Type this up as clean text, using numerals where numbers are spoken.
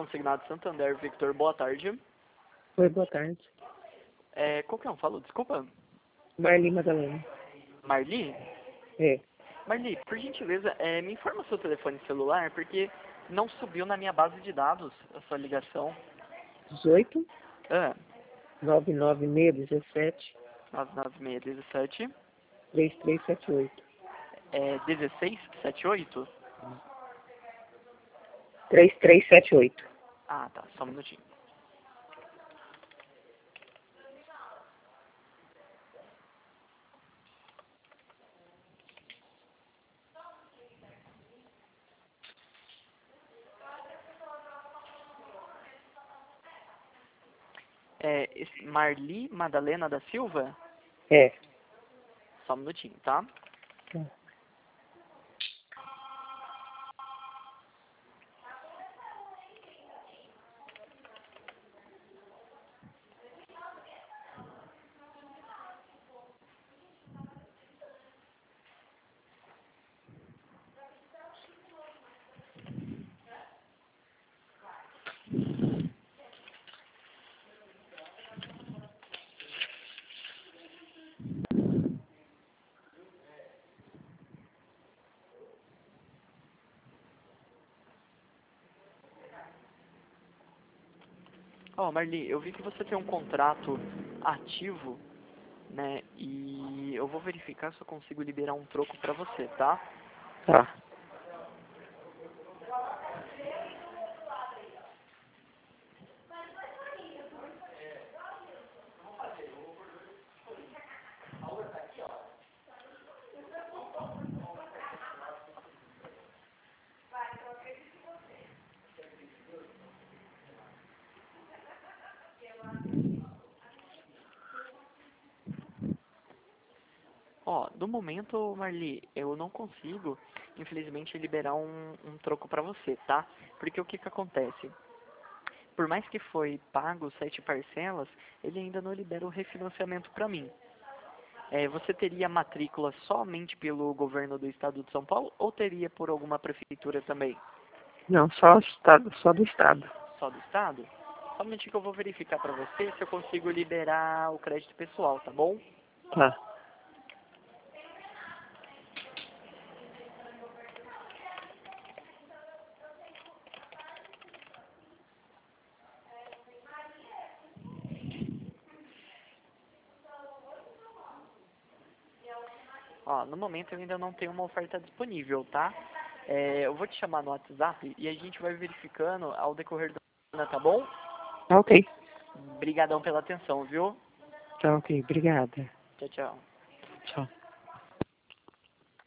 consignado Santander, Victor, boa tarde. Oi, boa tarde. Qual que é? Falou, desculpa. Marli Madalena. Marli? É. Marli, por gentileza, me informa o seu telefone celular, porque não subiu na minha base de dados a sua ligação. 18 Ah, 99617 99617 3378. 1678? 3378. Ah, tá, só um minutinho. Marli Madalena da Silva? É. Só um minutinho, tá? Tá. Ó, Marli, eu vi que você tem um contrato ativo, né? E eu vou verificar se eu consigo liberar um troco pra você, tá? Tá. Ó, no momento, Marli, eu não consigo, infelizmente, liberar um troco pra você, tá? Porque o que que acontece? Por mais que foi pago 7 parcelas, ele ainda não libera o refinanciamento pra mim. Você teria matrícula somente pelo governo do estado de São Paulo ou teria por alguma prefeitura também? Não, só estado, só do estado. Só do estado? Somente que eu vou verificar pra você se eu consigo liberar o crédito pessoal, tá bom? Tá. Ó, no momento eu ainda não tenho uma oferta disponível, tá? Eu vou te chamar no WhatsApp e a gente vai verificando ao decorrer da semana, tá bom? Tá ok. Obrigadão pela atenção, viu? Tá ok. Obrigada. Tchau, tchau. Tchau.